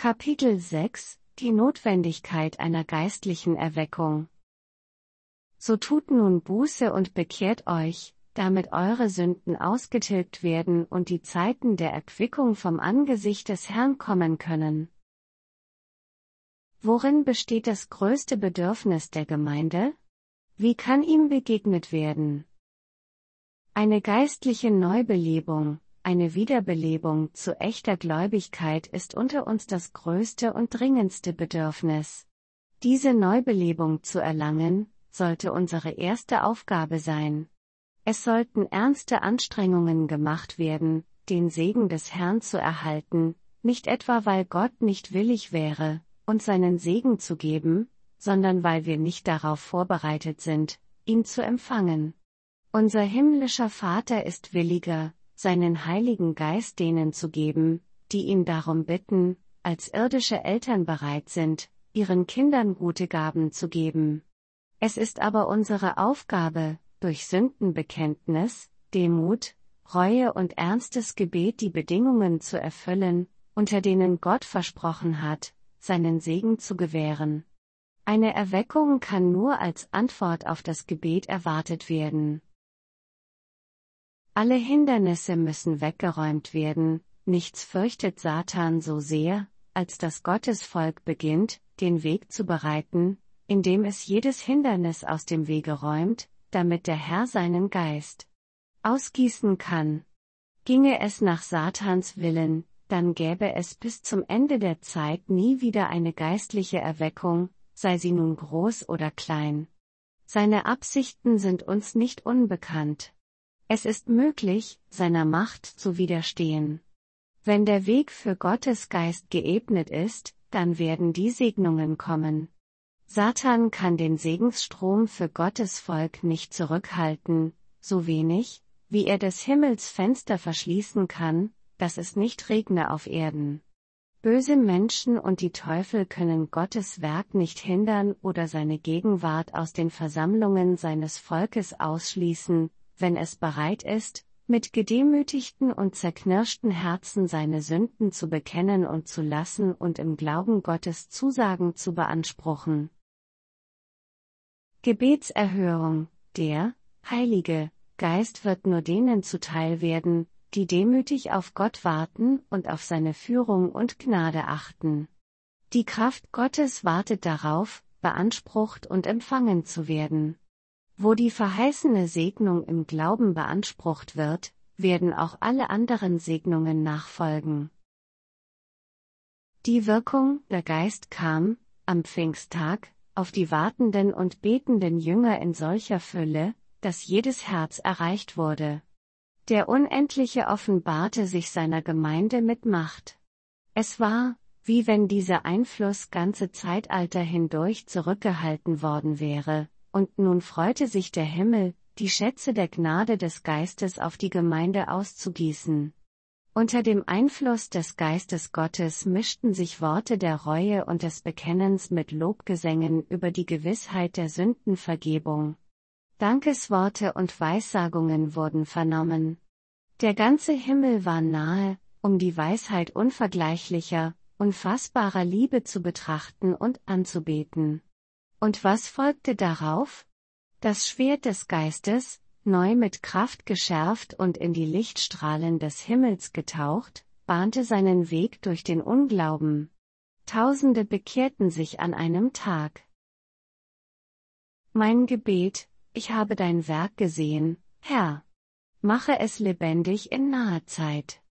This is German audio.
Kapitel 6 – Die Notwendigkeit einer geistlichen Erweckung. So tut nun Buße und bekehrt euch, damit eure Sünden ausgetilgt werden und die Zeiten der Erquickung vom Angesicht des Herrn kommen können. Worin besteht das größte Bedürfnis der Gemeinde? Wie kann ihm begegnet werden? Eine geistliche Neubelebung, eine Wiederbelebung zu echter Gläubigkeit ist unter uns das größte und dringendste Bedürfnis. Diese Neubelebung zu erlangen, sollte unsere erste Aufgabe sein. Es sollten ernste Anstrengungen gemacht werden, den Segen des Herrn zu erhalten, nicht etwa weil Gott nicht willig wäre, uns seinen Segen zu geben, sondern weil wir nicht darauf vorbereitet sind, ihn zu empfangen. Unser himmlischer Vater ist williger, seinen Heiligen Geist denen zu geben, die ihn darum bitten, als irdische Eltern bereit sind, ihren Kindern gute Gaben zu geben. Es ist aber unsere Aufgabe, durch Sündenbekenntnis, Demut, Reue und ernstes Gebet die Bedingungen zu erfüllen, unter denen Gott versprochen hat, seinen Segen zu gewähren. Eine Erweckung kann nur als Antwort auf das Gebet erwartet werden. Alle Hindernisse müssen weggeräumt werden, nichts fürchtet Satan so sehr, als dass Gottes Volk beginnt, den Weg zu bereiten, indem es jedes Hindernis aus dem Wege räumt, damit der Herr seinen Geist ausgießen kann. Ginge es nach Satans Willen, dann gäbe es bis zum Ende der Zeit nie wieder eine geistliche Erweckung, sei sie nun groß oder klein. Seine Absichten sind uns nicht unbekannt. Es ist möglich, seiner Macht zu widerstehen. Wenn der Weg für Gottes Geist geebnet ist, dann werden die Segnungen kommen. Satan kann den Segensstrom für Gottes Volk nicht zurückhalten, so wenig, wie er des Himmels Fenster verschließen kann, dass es nicht regne auf Erden. Böse Menschen und die Teufel können Gottes Werk nicht hindern oder seine Gegenwart aus den Versammlungen seines Volkes ausschließen, wenn es bereit ist, mit gedemütigten und zerknirschten Herzen seine Sünden zu bekennen und zu lassen und im Glauben Gottes Zusagen zu beanspruchen. Gebetserhörung. Der Heilige Geist wird nur denen zuteil werden, die demütig auf Gott warten und auf seine Führung und Gnade achten. Die Kraft Gottes wartet darauf, beansprucht und empfangen zu werden. Wo die verheißene Segnung im Glauben beansprucht wird, werden auch alle anderen Segnungen nachfolgen. Die Wirkung, der Geist kam, am Pfingsttag, auf die wartenden und betenden Jünger in solcher Fülle, dass jedes Herz erreicht wurde. Der Unendliche offenbarte sich seiner Gemeinde mit Macht. Es war, wie wenn dieser Einfluss ganze Zeitalter hindurch zurückgehalten worden wäre, und nun freute sich der Himmel, die Schätze der Gnade des Geistes auf die Gemeinde auszugießen. Unter dem Einfluss des Geistes Gottes mischten sich Worte der Reue und des Bekennens mit Lobgesängen über die Gewissheit der Sündenvergebung. Dankesworte und Weissagungen wurden vernommen. Der ganze Himmel war nahe, um die Weisheit unvergleichlicher, unfassbarer Liebe zu betrachten und anzubeten. Und was folgte darauf? Das Schwert des Geistes, neu mit Kraft geschärft und in die Lichtstrahlen des Himmels getaucht, bahnte seinen Weg durch den Unglauben. Tausende bekehrten sich an einem Tag. Mein Gebet, ich habe dein Werk gesehen, Herr. Mache es lebendig in naher Zeit.